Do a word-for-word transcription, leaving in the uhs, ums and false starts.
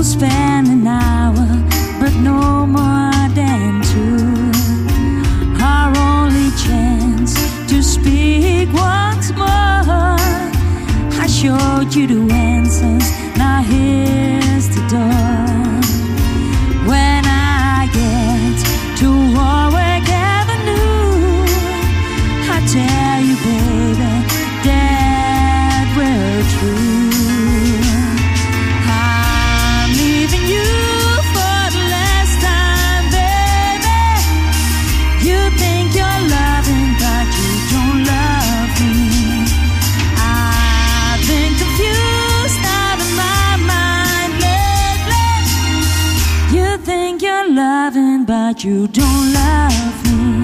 spend an hour, but no more than two. Our only chance to speak once more. I showed you the answers, now here's the door. When I get to Warwick Avenue, I tell you, baby, that we're true. I'm leaving you for the last time, baby. You think you're loving, but you don't love me. I've been confused out of my mind lately. You think you're loving, but you don't love me.